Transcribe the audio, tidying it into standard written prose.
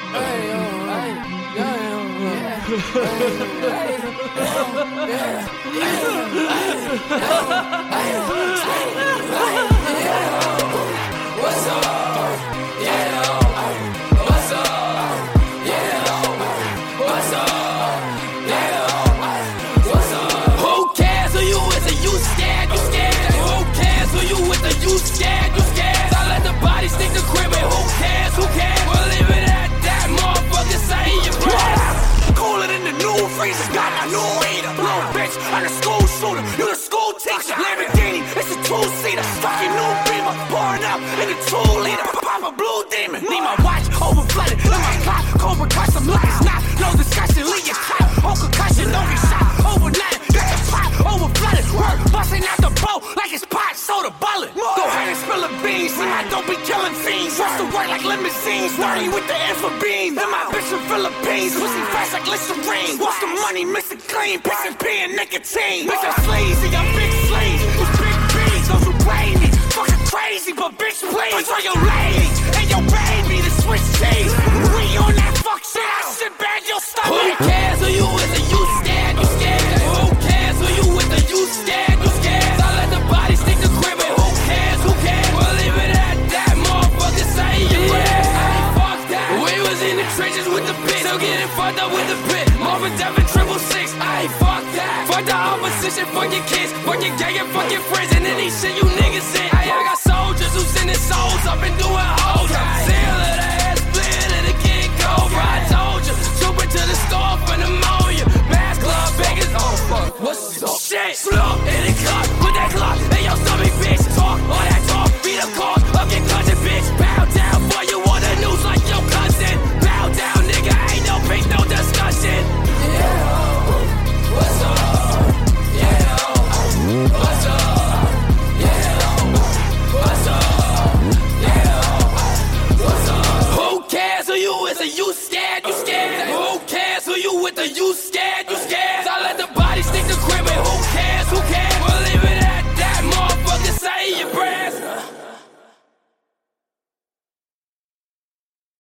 Got my new reader, little bitch, I'm the school shooter, you the school teacher. Lamborghini, it's a two-seater, fucking new Beamer, pouring out in a 2-liter. I'm a blue demon, need my watch over flooded, in my clock, Cobra Crush, I'm looking snot, no discussion, leave your cop, on concussion, don't get shot, overnight, got the pot, over flooded, work, busting out the boat like it's pot, soda bullet. Go ahead and spill the beans, see I don't be killing fiends, rush to work like limousines, 30 with the N for beans, and my bitch from Philippines, pussy fast like Listerine, what's the money missing clean, pissing P and nicotine, bitch I'm sleazy, I'm big sleaze, it's big beans, those who blame me, fucking crazy, but bitch please, enjoy your lady, and your baby, the Swiss cheese, we on that fuck shit, I shit bag your stomach. Who cares who you with the you scared, you scared, who cares who you with the you scared, you scared, I let the body stick to crib, and who cares, well leave it at that, motherfucker say yeah, I ain't fuck that, we was in the trenches with the bitch, still getting fucked up with the pit, Marvin Devin 666, I ain't fuck that, fuck the opposition, fuck your kids, fuck your gang and fuck your friends, and any shit you niggas in, I got soldiers who sending souls up and doing hoes, seal of the head split and the kid Cobra, I told you, trooping to the store for pneumonia, mass club, Vegas, oh fuck, what's up, shit, slump in the club, with that clock, and your stomach bitch, talk, all that talk, beat a cause, up get cousin bitch, bow down for you on the news like your cousin, bow down nigga, ain't no peace, no discussion, what's up, what's up, who cares who you is, are you scared, you scared, who cares who you with, are you scared.